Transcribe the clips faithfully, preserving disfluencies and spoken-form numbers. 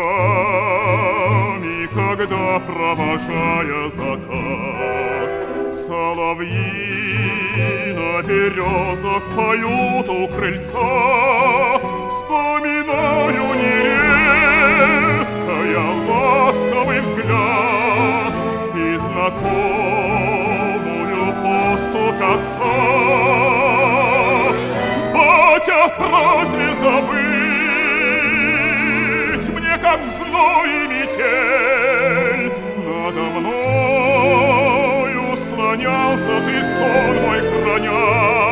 вечерами, когда, провожая закат, соловьи на березах поют у крыльца, вспоминаю нередко я ласковый взгляд и знакомую поступь отца. Батя, разве забыть мне, как в зной и метель надо мною склонялся ты, сон мой храня?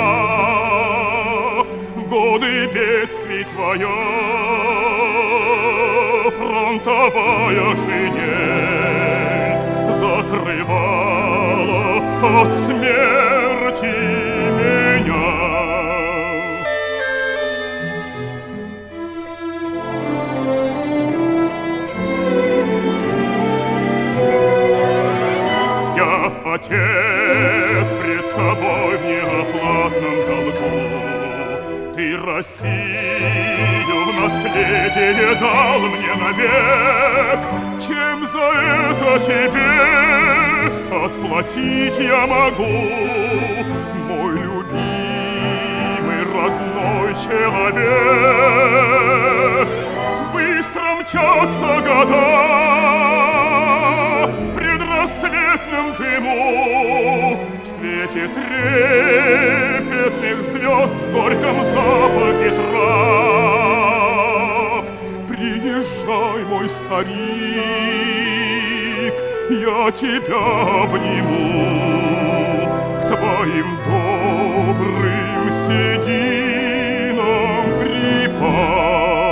В годы бедствий твоя фронтовая шинель закрывала от смерти меня. Отец, пред тобой в неоплатном долгу, ты Россию в наследие дал мне навек. Чем за это тебе отплатить я могу, мой любимый родной человек? Быстро мчатся года предрассветном дыму, в свете трепетных звезд, в горьком запахе трав. Приезжай, мой старик, я тебя обниму, к твоим добрым сединам припав.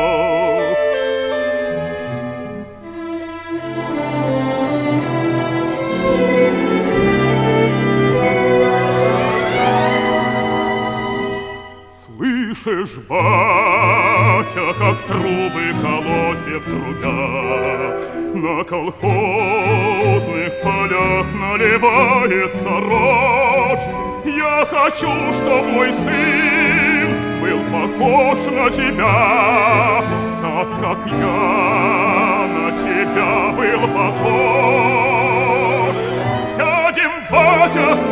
Слышишь, батя, как в трубы колосьев трубя, на колхозных полях наливается рожь. Я хочу, чтоб мой сын был похож на тебя, так как я на тебя был похож. Сядем, батя, с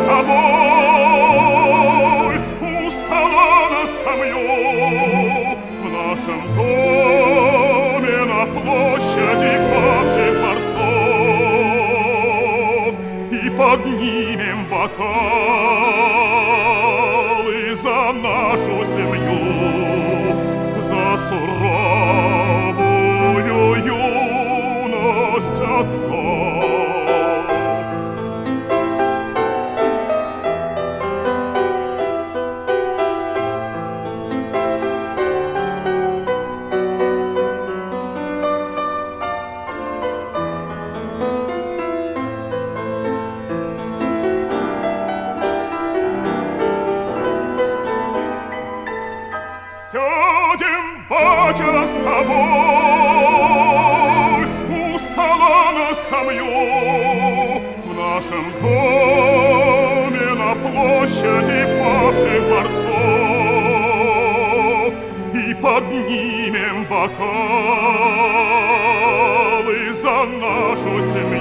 тобой у стола на скамью, в нашем доме на площади павших борцов, и поднимем бокалы за нашу семью, за суровую юность отцов. Сядем, батя, с тобой у стола на скамью, в нашем доме на площади павших борцов, и поднимем бокалы за нашу семью,